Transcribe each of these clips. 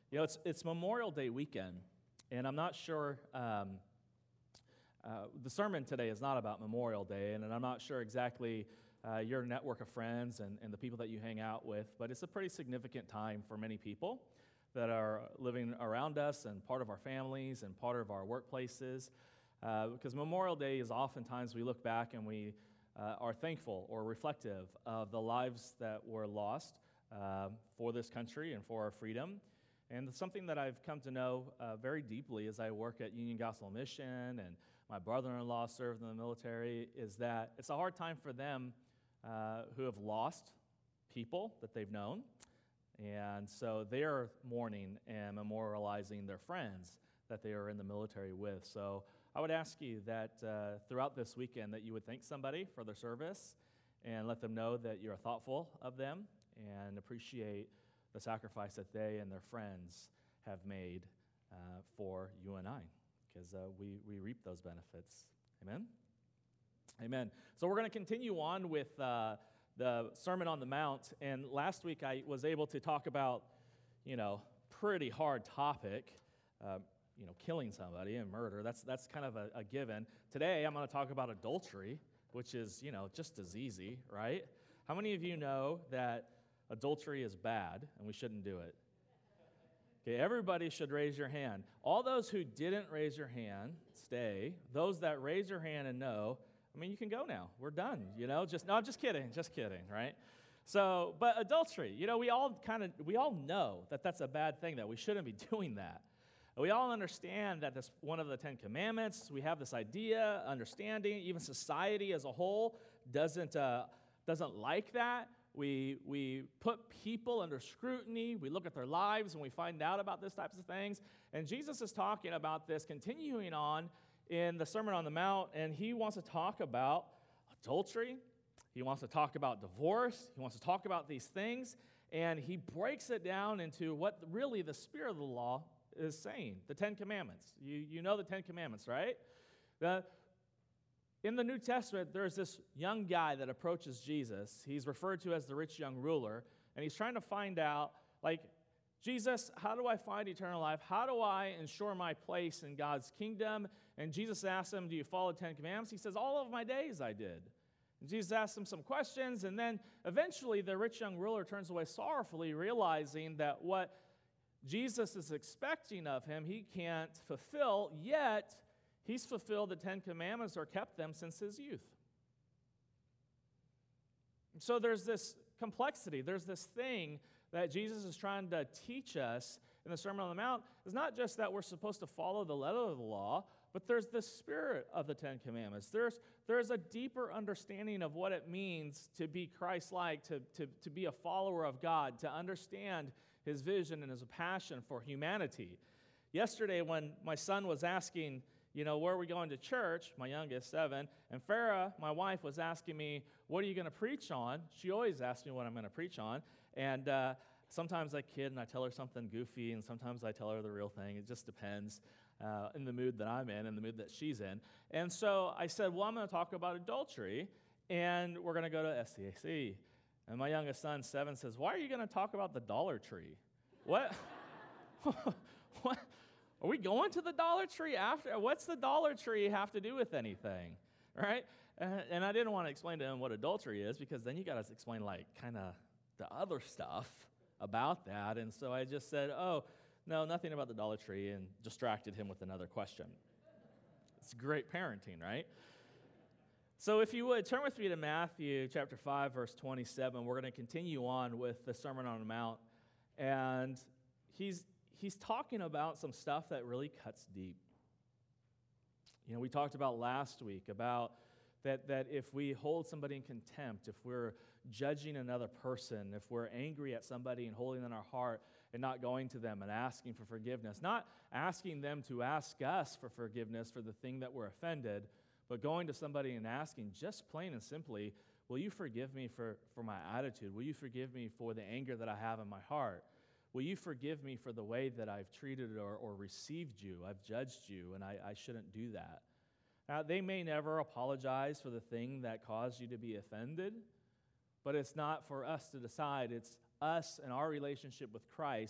It's Memorial Day weekend, and I'm not sure, the sermon today is not about Memorial Day, and I'm not sure exactly your network of friends and the people that you hang out with, but it's a pretty significant time for many people that are living around us and part of our families and part of our workplaces, because Memorial Day is oftentimes we look back and we are thankful or reflective of the lives that were lost for this country and for our freedom. And something that I've come to know very deeply as I work at Union Gospel Mission and my brother-in-law served in the military is that it's a hard time for them who have lost people that they've known. And so they are mourning and memorializing their friends that they are in the military with. So I would ask you that throughout this weekend that you would thank somebody for their service and let them know that you're thoughtful of them and appreciate the sacrifice that they and their friends have made for you and I, because we reap those benefits. Amen? Amen. So we're going to continue on with the Sermon on the Mount, and last week I was able to talk about, pretty hard topic, killing somebody and murder. That's kind of a given. Today I'm going to talk about adultery, which is, just as easy, right? How many of you know that adultery is bad, and we shouldn't do it? Okay, everybody should raise your hand. All those who didn't raise your hand, stay. Those that raise your hand and no, you can go now. We're done, No, I'm just kidding, right? So, but adultery, we all know that that's a bad thing, that we shouldn't be doing that. We all understand that that's one of the 10 Commandments. We have this idea, understanding. Even society as a whole doesn't like that. We put people under scrutiny. We look at their lives and we find out about these types of things. And Jesus is talking about this, continuing on in the Sermon on the Mount, and he wants to talk about adultery. He wants to talk about divorce. He wants to talk about these things, and he breaks it down into what really the spirit of the law is saying, the 10 Commandments. You know the 10 Commandments, right? In the New Testament, there's this young guy that approaches Jesus. He's referred to as the rich young ruler, and he's trying to find out, Jesus, how do I find eternal life? How do I ensure my place in God's kingdom? And Jesus asked him, do you follow the 10 Commandments? He says, all of my days I did. And Jesus asked him some questions, and then eventually the rich young ruler turns away sorrowfully, realizing that what Jesus is expecting of him, he can't fulfill, yet he's fulfilled the 10 Commandments or kept them since his youth. So there's this complexity, there's this thing that Jesus is trying to teach us in the Sermon on the Mount. It's not just that we're supposed to follow the letter of the law, but there's the spirit of the 10 Commandments. There's a deeper understanding of what it means to be Christ-like, to be a follower of God, to understand his vision and his passion for humanity. Yesterday, when my son was asking, where are we going to church, my youngest, 7, and Farah, my wife, was asking me, what are you going to preach on? She always asks me what I'm going to preach on, and sometimes I kid and I tell her something goofy, and sometimes I tell her the real thing. It just depends in the mood that I'm in and the mood that she's in. And so I said, well, I'm going to talk about adultery, and we're going to go to SCAC. And my youngest son, 7, says, why are you going to talk about the Dollar Tree? What? What? Are we going to the Dollar Tree after? What's the Dollar Tree have to do with anything, right? And I didn't want to explain to him what adultery is, because then you got to explain kind of the other stuff about that. And so I just said, oh, no, nothing about the Dollar Tree, and distracted him with another question. It's great parenting, right? So if you would, turn with me to Matthew chapter 5, verse 27. We're going to continue on with the Sermon on the Mount. And he's talking about some stuff that really cuts deep. We talked about last week about that if we hold somebody in contempt, if we're judging another person, if we're angry at somebody and holding in our heart and not going to them and asking for forgiveness, not asking them to ask us for forgiveness for the thing that we're offended, but going to somebody and asking just plain and simply, will you forgive me for my attitude? Will you forgive me for the anger that I have in my heart? Will you forgive me for the way that I've treated or received you? I've judged you, and I shouldn't do that. Now, they may never apologize for the thing that caused you to be offended, but it's not for us to decide. It's us and our relationship with Christ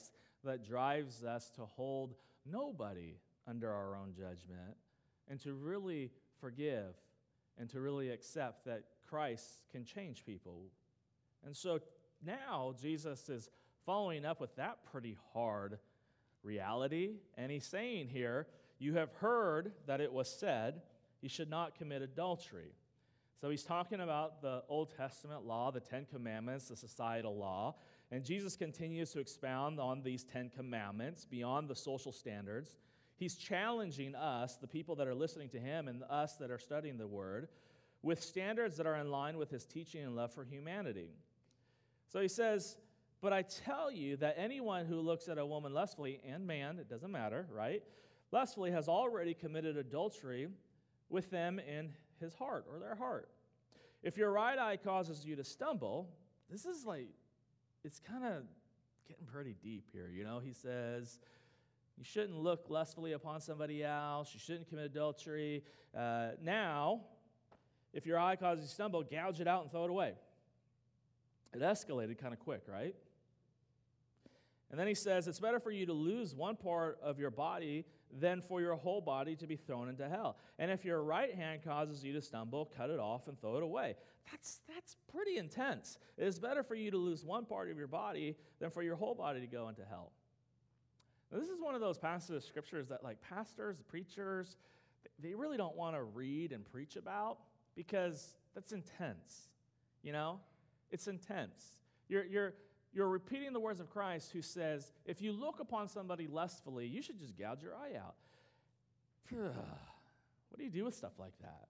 that drives us to hold nobody under our own judgment and to really forgive and to really accept that Christ can change people. And so now Jesus is following up with that pretty hard reality, and he's saying here, you have heard that it was said, you should not commit adultery. So he's talking about the Old Testament law, the Ten Commandments, the societal law, and Jesus continues to expound on these 10 commandments beyond the social standards. He's challenging us, the people that are listening to him, and us that are studying the Word, with standards that are in line with his teaching and love for humanity. So he says, but I tell you that anyone who looks at a woman lustfully, and man, it doesn't matter, right? Lustfully has already committed adultery with them in his heart or their heart. If your right eye causes you to stumble, this is like, it's kind of getting pretty deep here, you know? He says, you shouldn't look lustfully upon somebody else. You shouldn't commit adultery. Now, if your eye causes you to stumble, gouge it out and throw it away. It escalated kind of quick, right? And then he says, it's better for you to lose one part of your body than for your whole body to be thrown into hell. And if your right hand causes you to stumble, cut it off and throw it away. That's pretty intense. It is better for you to lose one part of your body than for your whole body to go into hell. Now, this is one of those passages of scriptures that like pastors, preachers, they really don't want to read and preach about because that's intense, you know? It's intense. You're repeating the words of Christ who says, if you look upon somebody lustfully, you should just gouge your eye out. What do you do with stuff like that?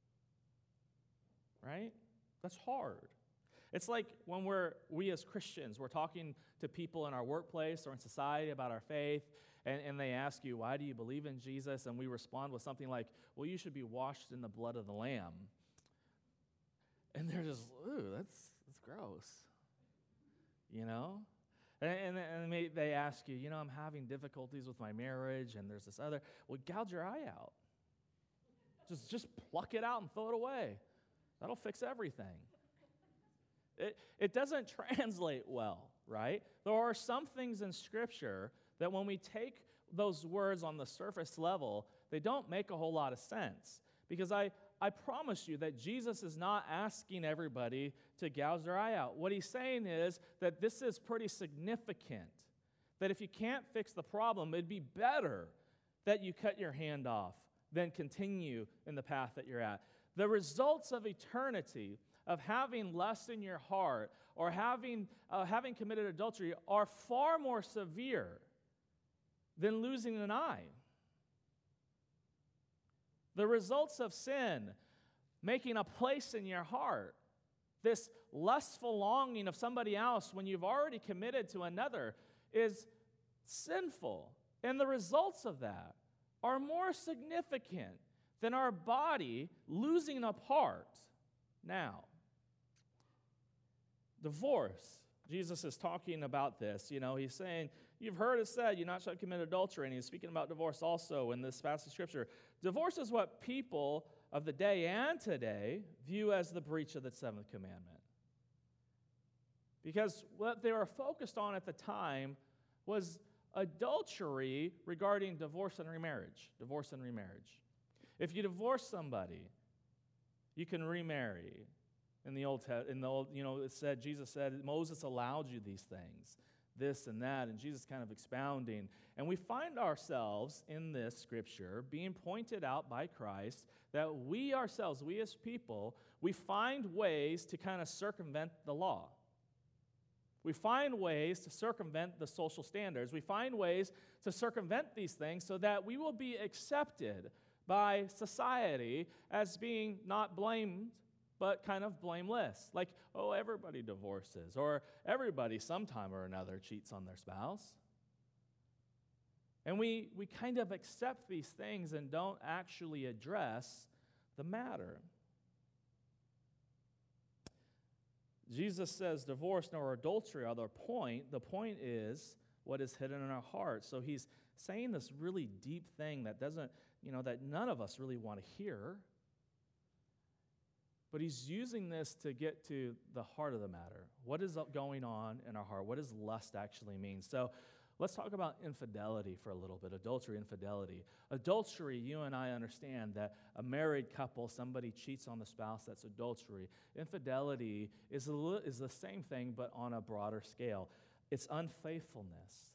Right? That's hard. It's like when we as Christians, we're talking to people in our workplace or in society about our faith, and they ask you, why do you believe in Jesus? And we respond with something like, well, you should be washed in the blood of the Lamb. And they're just, ooh, that's gross. You know? And they ask you, I'm having difficulties with my marriage, and there's this other. Well, gouge your eye out. Just pluck it out and throw it away. That'll fix everything. It doesn't translate well, right? There are some things in Scripture that when we take those words on the surface level, they don't make a whole lot of sense. Because I promise you that Jesus is not asking everybody to gouge their eye out. What he's saying is that this is pretty significant. That if you can't fix the problem, it'd be better that you cut your hand off than continue in the path that you're at. The results of eternity, of having lust in your heart or having committed adultery are far more severe than losing an eye. The results of sin, making a place in your heart, this lustful longing of somebody else when you've already committed to another is sinful. And the results of that are more significant than our body losing a part. Now, divorce. Jesus is talking about this. He's saying, you've heard it said, you not shall commit adultery. And he's speaking about divorce also in this passage of Scripture. Divorce is what people of the day and today view as the breach of the seventh commandment. Because what they were focused on at the time was adultery regarding divorce and remarriage. Divorce and remarriage. If you divorce somebody, you can remarry. In the old, Jesus said, Moses allowed you these things, this and that, and Jesus kind of expounding. And we find ourselves in this scripture being pointed out by Christ that we ourselves, we as people, we find ways to kind of circumvent the law. We find ways to circumvent the social standards. We find ways to circumvent these things so that we will be accepted by society as being not blamed, but kind of blameless. Like, oh, everybody divorces, or everybody sometime or another cheats on their spouse. And we kind of accept these things and don't actually address the matter. Jesus says divorce nor adultery are the point. The point is what is hidden in our hearts. So he's saying this really deep thing that doesn't, that none of us really want to hear. But he's using this to get to the heart of the matter. What is going on in our heart? What does lust actually mean? So Let's talk about infidelity for a little bit, adultery, infidelity. Adultery, you and I understand that a married couple, somebody cheats on the spouse, that's adultery. Infidelity is the same thing, but on a broader scale. It's unfaithfulness.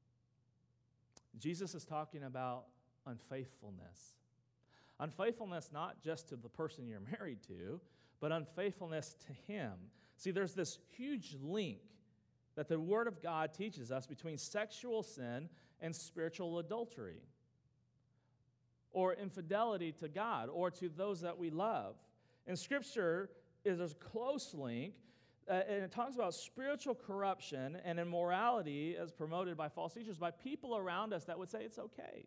Jesus is talking about unfaithfulness. Unfaithfulness not just to the person you're married to, but unfaithfulness to him. See, there's this huge link that the Word of God teaches us between sexual sin and spiritual adultery, or infidelity to God, or to those that we love. In Scripture, there's a close link, and it talks about spiritual corruption and immorality as promoted by false teachers, by people around us that would say it's okay.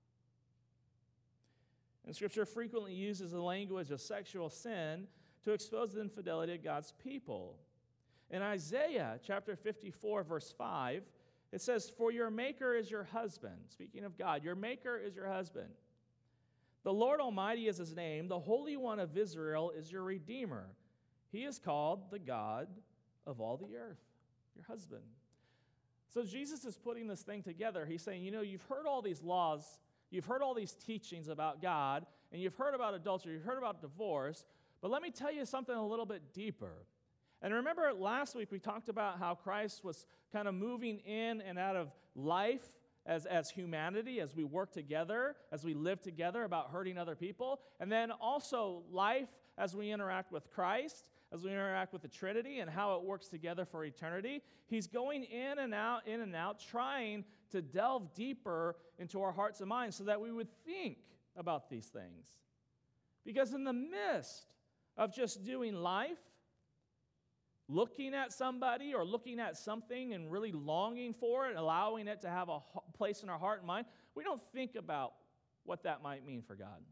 And Scripture frequently uses the language of sexual sin to expose the infidelity of God's people. In Isaiah chapter 54, verse 5, it says, "For your maker is your husband." Speaking of God, your maker is your husband. "The Lord Almighty is his name. The Holy One of Israel is your Redeemer. He is called the God of all the earth," your husband. So Jesus is putting this thing together. He's saying, you've heard all these laws, you've heard all these teachings about God, and you've heard about adultery, you've heard about divorce, but let me tell you something a little bit deeper. And remember last week we talked about how Christ was kind of moving in and out of life as humanity, as we work together, as we live together, about hurting other people, and then also life as we interact with Christ, as we interact with the Trinity and how it works together for eternity. He's going in and out, trying to delve deeper into our hearts and minds so that we would think about these things. Because in the midst of just doing life, looking at somebody or looking at something and really longing for it, allowing it to have a place in our heart and mind, we don't think about what that might mean for God.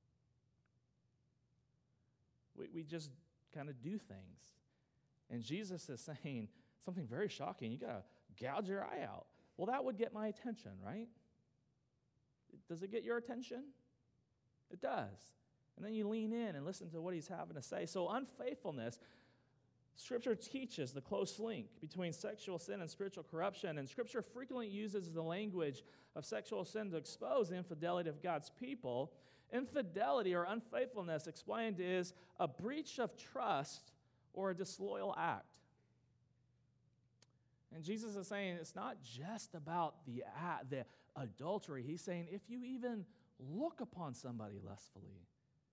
We just kind of do things. And Jesus is saying something very shocking. You got to gouge your eye out. Well, that would get my attention, right? Does it get your attention? It does. And then you lean in and listen to what he's having to say. So unfaithfulness, Scripture teaches the close link between sexual sin and spiritual corruption, and Scripture frequently uses the language of sexual sin to expose the infidelity of God's people. Infidelity or unfaithfulness, explained, is a breach of trust or a disloyal act. And Jesus is saying it's not just about the adultery. He's saying if you even look upon somebody lustfully,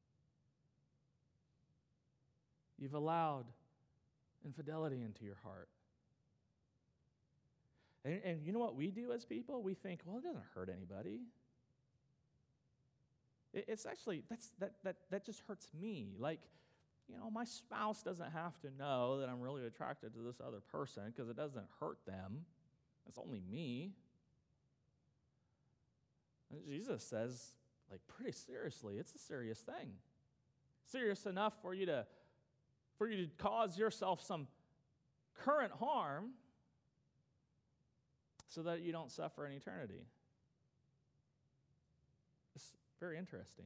you've allowed infidelity into your heart. And you know what we do as people? We think, well, it doesn't hurt anybody. It's actually, that just hurts me. Like, my spouse doesn't have to know that I'm really attracted to this other person because it doesn't hurt them. It's only me. And Jesus says, like, pretty seriously, it's a serious thing. Serious enough for you to cause yourself some current harm so that you don't suffer in eternity. It's very interesting.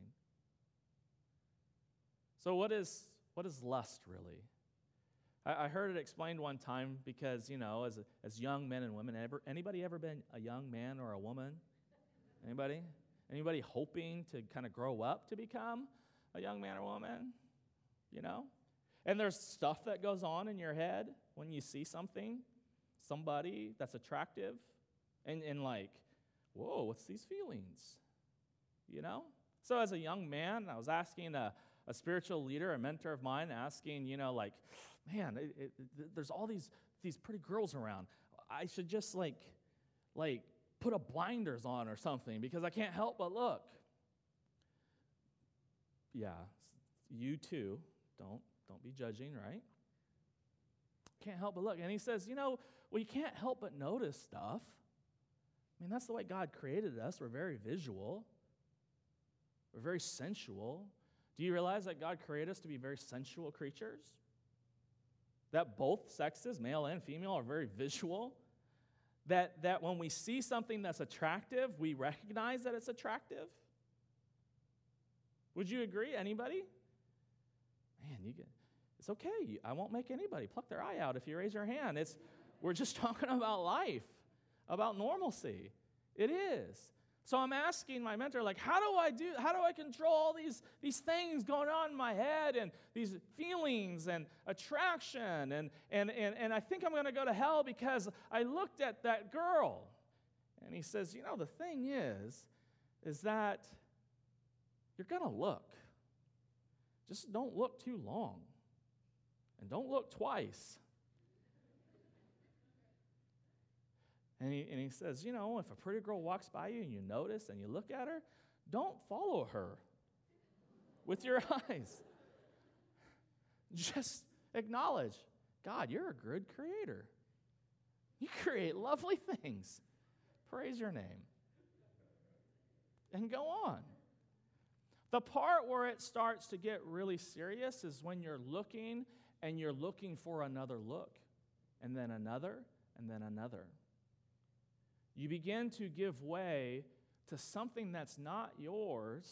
So what is lust really? I heard it explained one time because, as young men and women, anybody ever been a young man or a woman? Anybody? Anybody hoping to kind of grow up to become a young man or woman? And there's stuff that goes on in your head when you see somebody that's attractive, and like, whoa, what's these feelings? So as a young man, I was asking a spiritual leader, a mentor of mine, asking, man, there's all these pretty girls around. I should just like put a blinders on or something because I can't help but look. Yeah, you too. Don't be judging, right? Can't help but look. And he says, well, you can't help but notice stuff. I mean, that's the way God created us. We're very visual. We're very sensual. Do you realize that God created us to be very sensual creatures? That both sexes, male and female, are very visual? That when we see something that's attractive, we recognize that it's attractive? Would you agree? Anybody? Man, it's okay. I won't make anybody pluck their eye out if you raise your hand. We're just talking about life. about normalcy. It is. So I'm asking my mentor, like, how do I control all these things going on in my head and these feelings and attraction and I think I'm going to go to hell because I looked at that girl. And he says, the thing is that you're going to look. Just don't look too long. And don't look twice. And he says, if a pretty girl walks by you and you notice and you look at her, don't follow her with your eyes. Just acknowledge, God, you're a good creator. You create lovely things. Praise your name. And go on. The part where it starts to get really serious is when you're looking and you're looking for another look, and then another, and then another. You begin to give way to something that's not yours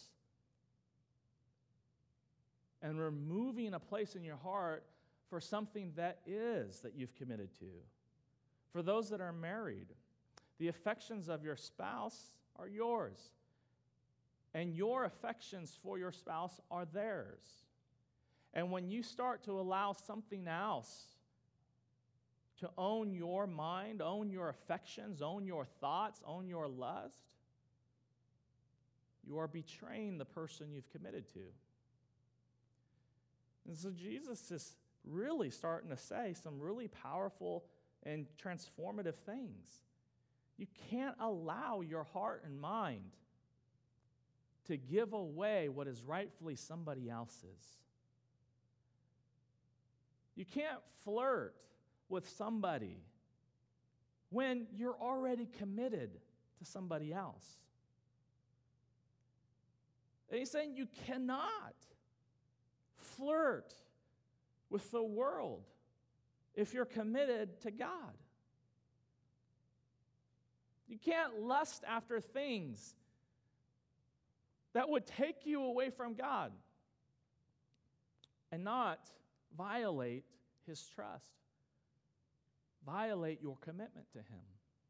and removing a place in your heart for something that is that you've committed to. For those that are married, the affections of your spouse are yours, and your affections for your spouse are theirs. And when you start to allow something else to own your mind, own your affections, own your thoughts, own your lust, you are betraying the person you've committed to. And so Jesus is really starting to say some really powerful and transformative things. You can't allow your heart and mind to give away what is rightfully somebody else's. You can't flirt with somebody when you're already committed to somebody else. And he's saying you cannot flirt with the world if you're committed to God. You can't lust after things that would take you away from God and not violate His trust. Violate your commitment to Him.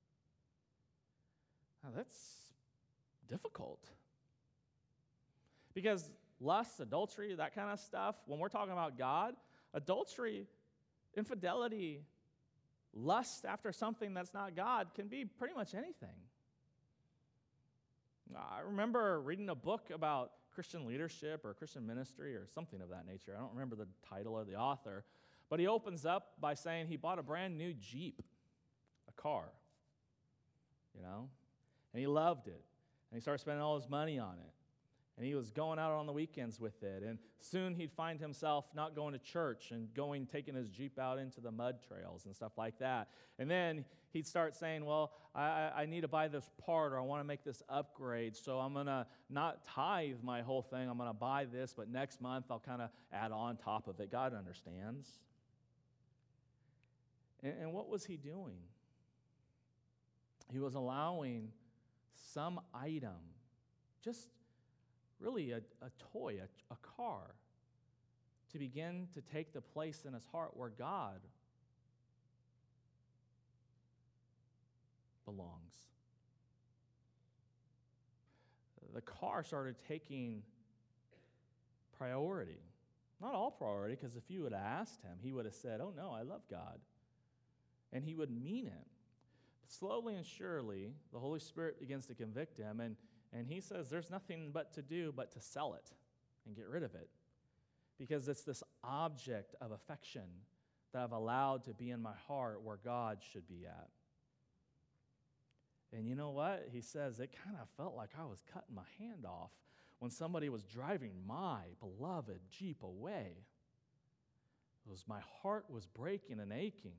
Now, that's difficult. Because lust, adultery, that kind of stuff, when we're talking about God, adultery, infidelity, lust after something that's not God can be pretty much anything. I remember reading a book about Christian leadership or Christian ministry or something of that nature. I don't remember the title or the author. But he opens up by saying he bought a brand new Jeep, a car, and he loved it. And he started spending all his money on it. And he was going out on the weekends with it. And soon he'd find himself not going to church and taking his Jeep out into the mud trails and stuff like that. And then he'd start saying, well, I need to buy this part, or I want to make this upgrade, so I'm going to not tithe my whole thing. I'm going to buy this, but next month I'll kind of add on top of it. God understands. And what was he doing? He was allowing some item, just really a toy, a car, to begin to take the place in his heart where God belongs. The car started taking priority. Not all priority, because if you had asked him, he would have said, oh no, I love God. And he would mean it. But slowly and surely, the Holy Spirit begins to convict him, and he says there's nothing but to do but to sell it and get rid of it. Because it's this object of affection that I've allowed to be in my heart where God should be at. And you know what? He says it kind of felt like I was cutting my hand off when somebody was driving my beloved Jeep away. My heart was breaking and aching.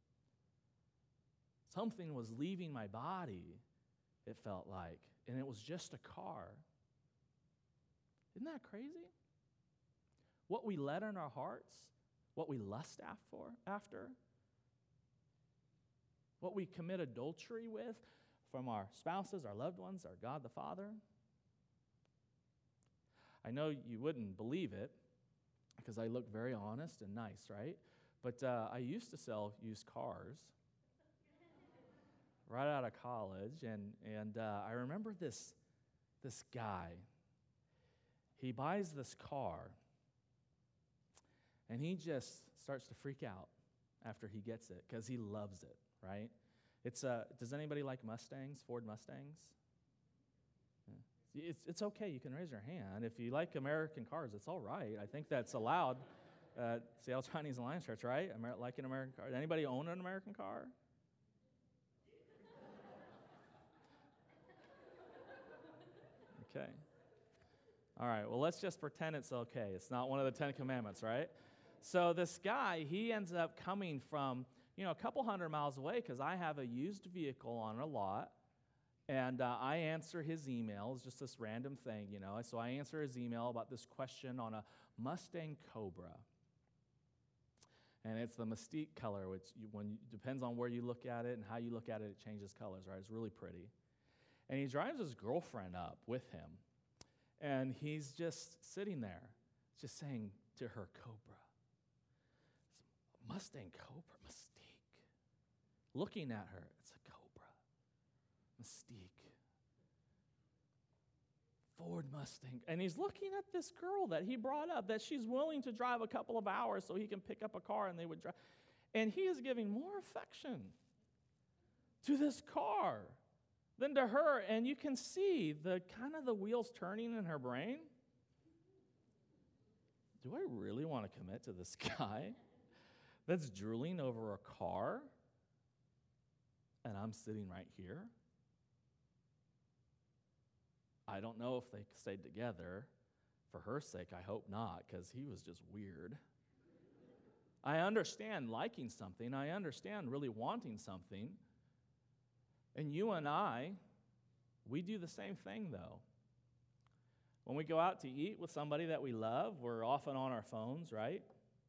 Something was leaving my body, it felt like, and it was just a car. Isn't that crazy? What we let in our hearts, what we lust after, what we commit adultery with from our spouses, our loved ones, our God the Father. I know you wouldn't believe it because I look very honest and nice, right? But I used to sell used cars. right out of college, and I remember this guy. He buys this car, and he just starts to freak out after he gets it because he loves it, right? Does anybody like Mustangs, Ford Mustangs? Yeah. It's okay. You can raise your hand. If you like American cars, it's all right. I think that's allowed. Seattle Chinese Alliance Church, right? Like an American car. Anybody own an American car? Okay. All right, well, let's just pretend it's okay. It's not one of the 10 Commandments, right? So this guy, he ends up coming from, a couple hundred miles away because I have a used vehicle on a lot, and I answer his emails, just this random thing, So I answer his email about this question on a Mustang Cobra. And it's the Mystique color, which depends on where you look at it and how you look at it, it changes colors, right? It's really pretty. And he drives his girlfriend up with him. And he's just sitting there, just saying to her, Cobra. Mustang Cobra, Mystique. Looking at her, it's a Cobra, Mystique. Ford Mustang. And he's looking at this girl that he brought up, that she's willing to drive a couple of hours so he can pick up a car and they would drive. And he is giving more affection to this car than to her, and you can see the wheels turning in her brain. Do I really want to commit to this guy that's drooling over a car, and I'm sitting right here? I don't know if they stayed together. For her sake, I hope not, because he was just weird. I understand liking something. I understand really wanting something. And you and I, we do the same thing, though. When we go out to eat with somebody that we love, we're often on our phones, right?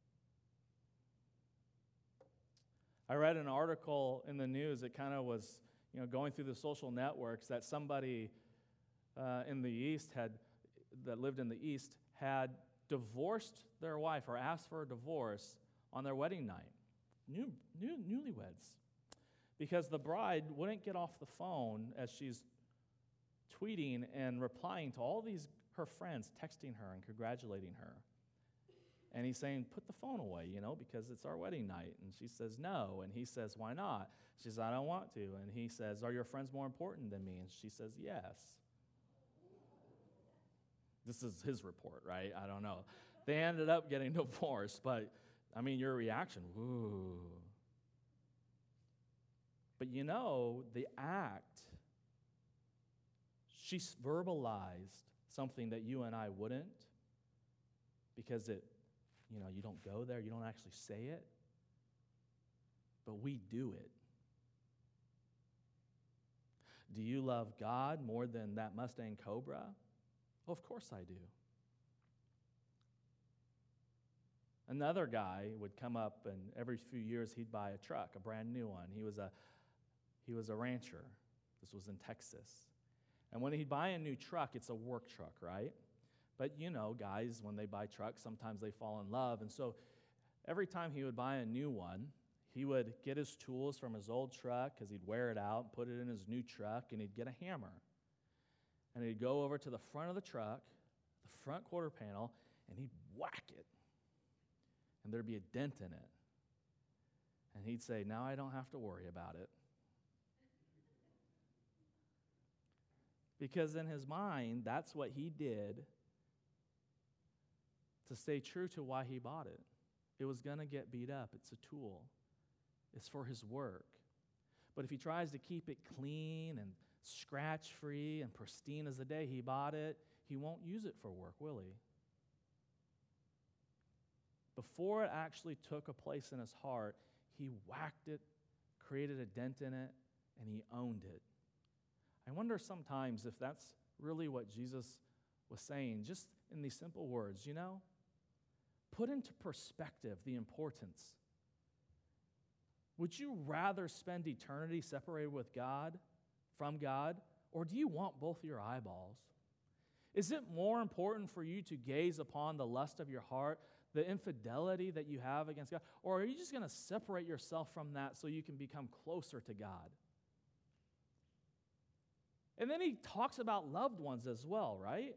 I read an article in the news that kind of was, going through the social networks that somebody in the East that lived in the East had divorced their wife or asked for a divorce on their wedding night. Newlyweds. Because the bride wouldn't get off the phone as she's tweeting and replying to all her friends, texting her and congratulating her. And he's saying, put the phone away, because it's our wedding night. And she says, no. And he says, why not? She says, I don't want to. And he says, are your friends more important than me? And she says, yes. This is his report, right? I don't know. They ended up getting divorced, but, your reaction, woo. But the act, she verbalized something that you and I wouldn't, because you don't go there, you don't actually say it, but we do it. Do you love God more than that Mustang Cobra? Well, of course I do. Another guy would come up, and every few years he'd buy a truck, a brand new one. He was a rancher. This was in Texas. And when he'd buy a new truck, it's a work truck, right? But guys, when they buy trucks, sometimes they fall in love. And so every time he would buy a new one, he would get his tools from his old truck because he'd wear it out, put it in his new truck, and he'd get a hammer. And he'd go over to the front of the truck, the front quarter panel, and he'd whack it. And there'd be a dent in it. And he'd say, now I don't have to worry about it. Because in his mind, that's what he did to stay true to why he bought it. It was going to get beat up. It's a tool. It's for his work. But if he tries to keep it clean and scratch-free and pristine as the day he bought it, he won't use it for work, will he? Before it actually took a place in his heart, he whacked it, created a dent in it, and he owned it. I wonder sometimes if that's really what Jesus was saying, just in these simple words, put into perspective the importance. Would you rather spend eternity separated with God, from God, or do you want both your eyeballs? Is it more important for you to gaze upon the lust of your heart, the infidelity that you have against God, or are you just going to separate yourself from that so you can become closer to God? And then he talks about loved ones as well, right?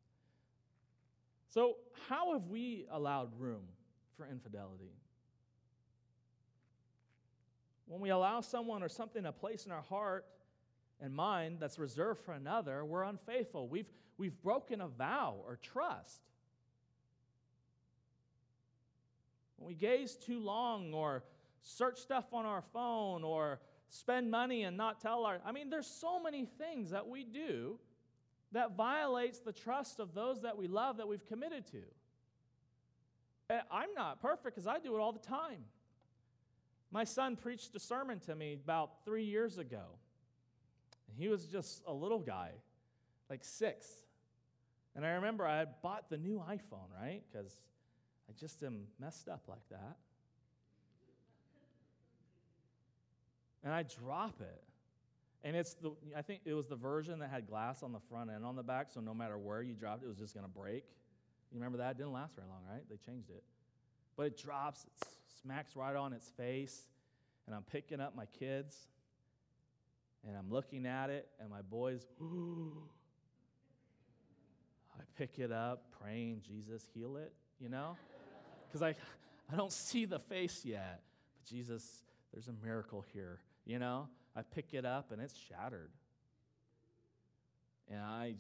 So how have we allowed room for infidelity? When we allow someone or something a place in our heart and mind that's reserved for another, we're unfaithful. We've broken a vow or trust. When we gaze too long or search stuff on our phone or spend money and not tell there's so many things that we do that violates the trust of those that we love that we've committed to. And I'm not perfect because I do it all the time. My son preached a sermon to me about 3 years ago. And he was just a little guy, like 6. And I remember I had bought the new iPhone, right? Because I just am messed up like that. And I drop it. And I think it was the version that had glass on the front and on the back, so no matter where you dropped it, it was just going to break. You remember that? It didn't last very long, right? They changed it. But it drops, it smacks right on its face, and I'm picking up my kids, and I'm looking at it, and my boys, I pick it up, praying, Jesus, heal it, Because I don't see the face yet. But Jesus, there's a miracle here, I pick it up, and it's shattered. And I'm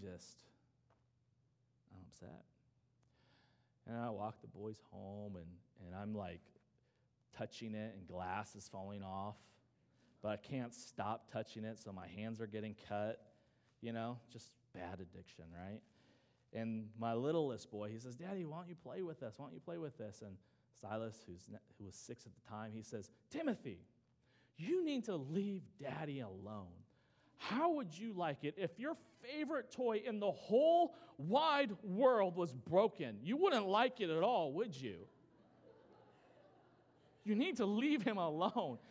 upset. And I walk the boys home, and I'm like touching it, and glass is falling off. But I can't stop touching it, so my hands are getting cut. Just bad addiction, right? And my littlest boy, he says, Daddy, why don't you play with us? Why don't you play with this? And Silas, who was 6 at the time, he says, Timothy, you need to leave Daddy alone. How would you like it if your favorite toy in the whole wide world was broken? You wouldn't like it at all, would you? You need to leave him alone.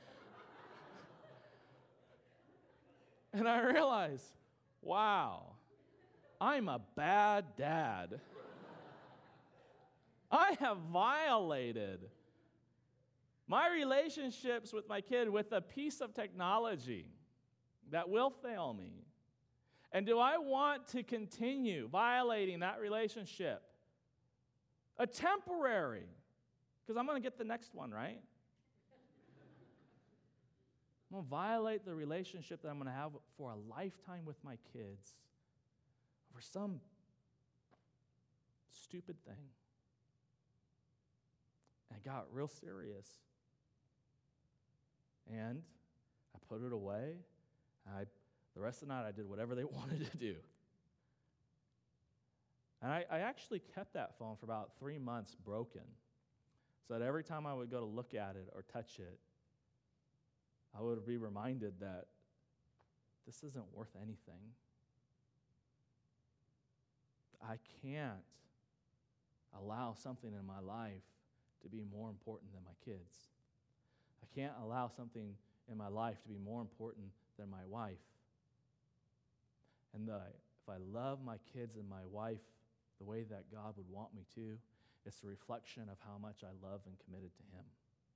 And I realize, wow, I'm a bad dad. I have violated my relationships with my kid with a piece of technology that will fail me. And do I want to continue violating that relationship? A temporary, because I'm going to get the next one, right? I'm going to violate the relationship that I'm going to have for a lifetime with my kids over some stupid thing. And it got real serious. And I put it away. The rest of the night, I did whatever they wanted to do. And I actually kept that phone for about 3 months broken, so that every time I would go to look at it or touch it, I would be reminded that this isn't worth anything. I can't allow something in my life to be more important than my kids. I can't allow something in my life to be more important than my wife. And if I love my kids and my wife the way that God would want me to, it's a reflection of how much I love and committed to Him.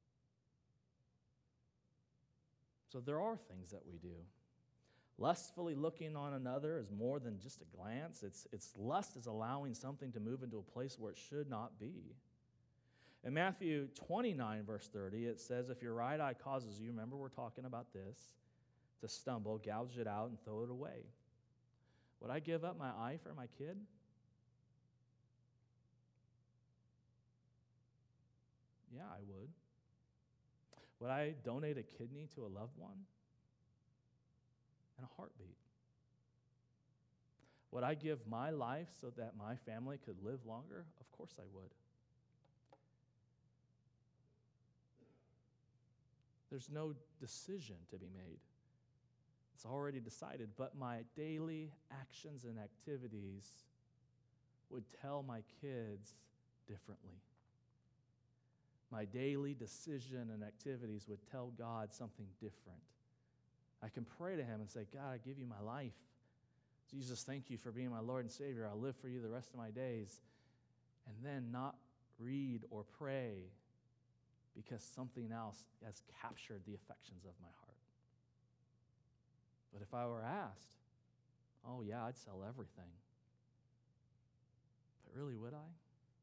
So there are things that we do. Lustfully looking on another is more than just a glance. It's lust is allowing something to move into a place where it should not be. In Matthew 29, verse 30, it says, if your right eye causes you, remember we're talking about this, to stumble, gouge it out and throw it away. Would I give up my eye for my kid? Yeah, I would. Would I donate a kidney to a loved one? In a heartbeat. Would I give my life so that my family could live longer? Of course I would. There's no decision to be made. It's already decided, but my daily actions and activities would tell my kids differently. My daily decision and activities would tell God something different. I can pray to Him and say, God, I give you my life. Jesus, thank you for being my Lord and Savior. I'll live for you the rest of my days. And then not read or pray because something else has captured the affections of my heart. But if I were asked, Oh, yeah, I'd sell everything. But really, would I?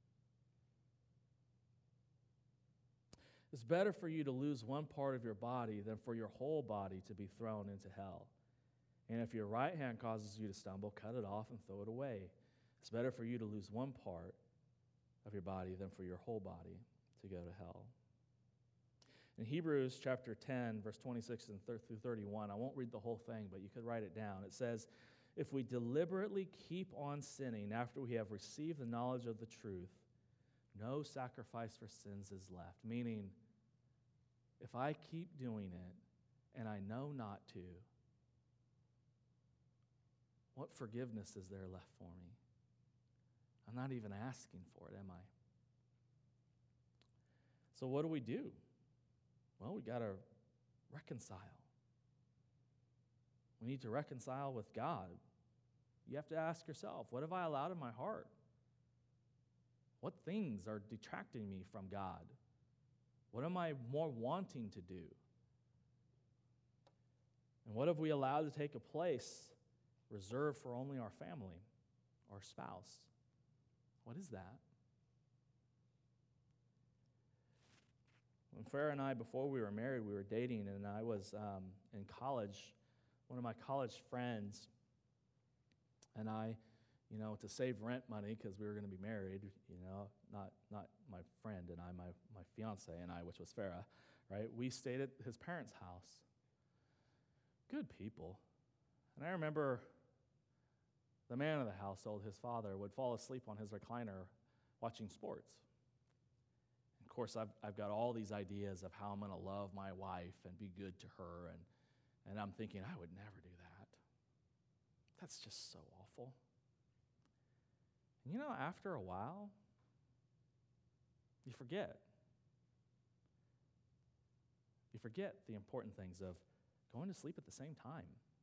It's better for you to lose one part of your body than for your whole body to be thrown into hell. And if your right hand causes you to stumble, cut it off and throw it away. It's better for you to lose one part of your body than for your whole body to go to hell. In Hebrews chapter 10, verse 26 through 31, I won't read the whole thing, but you could write it down. It says, if we deliberately keep on sinning after we have received the knowledge of the truth, no sacrifice for sins is left. Meaning, if I keep doing it and I know not to, what forgiveness is there left for me? I'm not even asking for it, am I? So what do we do? Well, we got to reconcile. We need to reconcile with God. You have to ask yourself, what have I allowed in my heart? What things are detracting me from God? What am I more wanting to do? And what have we allowed to take a place reserved for only our family, our spouse? What is that? When Farrah and I, before we were married, we were dating, and I was in college. One of my college friends and I, to save rent money because we were going to be married, not my friend and I, my fiance and I, which was Farrah, right? We stayed at his parents' house. Good people. And I remember the man of the household, his father, would fall asleep on his recliner watching sports. Of course, I've got all these ideas of how I'm going to love my wife and be good to her, and I'm thinking, I would never do that. That's just so awful. And after a while, you forget. You forget the important things of going to sleep at the same time,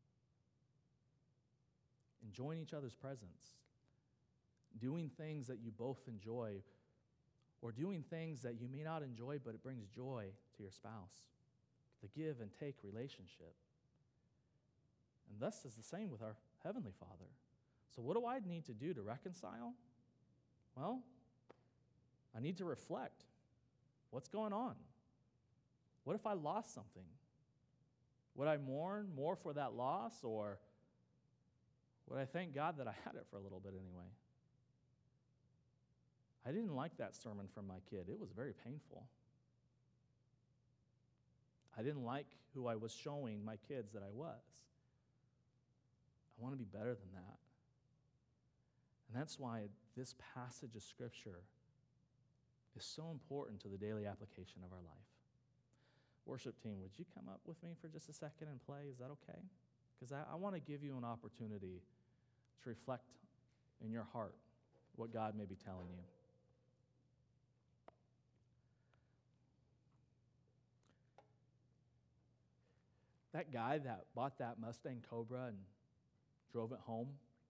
enjoying each other's presence, doing things that you both enjoy, or doing things that you may not enjoy, but it brings joy to your spouse. The give and take relationship. And thus is the same with our Heavenly Father. So what do I need to do to reconcile? Well, I need to reflect. What's going on? What if I lost something? Would I mourn more for that loss, or would I thank God that I had it for a little bit anyway? I didn't like that sermon from my kid. It was very painful. I didn't like who I was showing my kids that I was. I want to be better than that. And that's why this passage of Scripture is so important to the daily application of our life. Worship team, would you come up with me for just a second and play? Is that okay? Because I want to give you an opportunity to reflect in your heart what God may be telling you. That guy that bought that Mustang Cobra and drove it home,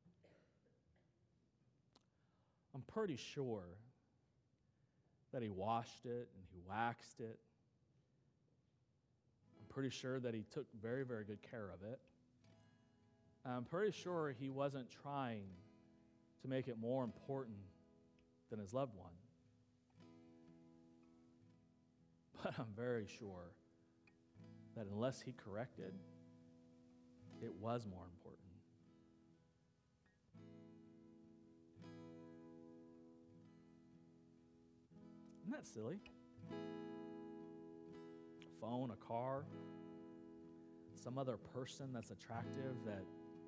I'm pretty sure that he washed it and he waxed it. I'm pretty sure that he took very, very good care of it. I'm pretty sure he wasn't trying to make it more important than his loved one. But I'm very sure that unless he corrected, it was more important. Isn't that silly? A phone, a car, some other person that's attractive that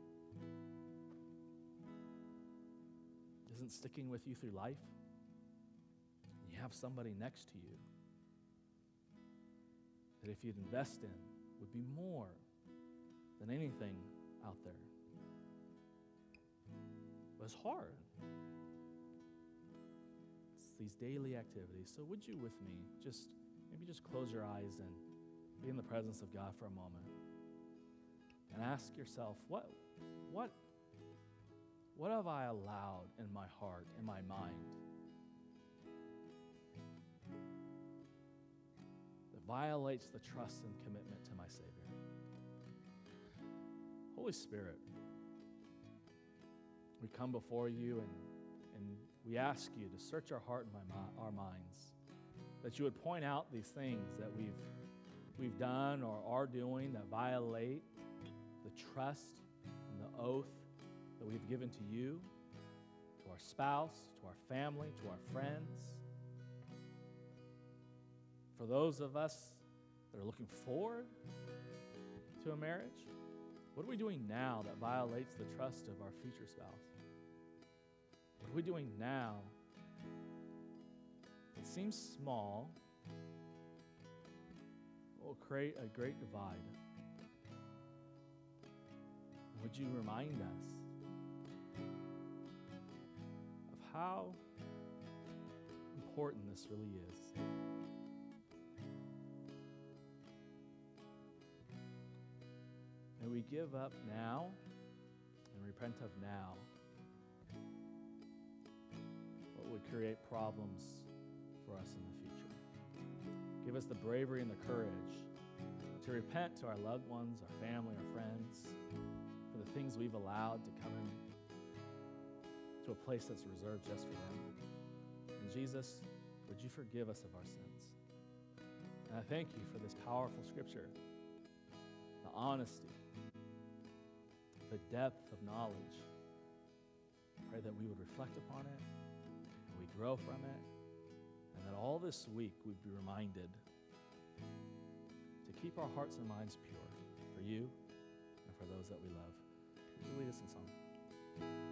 isn't sticking with you through life. You have somebody next to you that if you'd invest in would be more than anything out there. But it's hard. It's these daily activities. So would you with me maybe just close your eyes and be in the presence of God for a moment and ask yourself, what have I allowed in my heart, in my mind, that violates the trust and commitment to my Savior? Holy Spirit, we come before you and we ask you to search our heart and our minds, that you would point out these things that we've done or are doing that violate the trust and the oath that we've given to you, to our spouse, to our family, to our friends. For those of us that are looking forward to a marriage, what are we doing now that violates the trust of our future spouse? What are we doing now that seems small, but will create a great divide? And would you remind us of how important this really is? May we give up now and repent of now what would create problems for us in the future. Give us the bravery and the courage to repent to our loved ones, our family, our friends, for the things we've allowed to come in to a place that's reserved just for them. And Jesus, would you forgive us of our sins? And I thank you for this powerful scripture, the honesty, the depth of knowledge. I pray that we would reflect upon it, and we grow from it, and that all this week we'd be reminded to keep our hearts and minds pure for you and for those that we love. Would you lead us in song?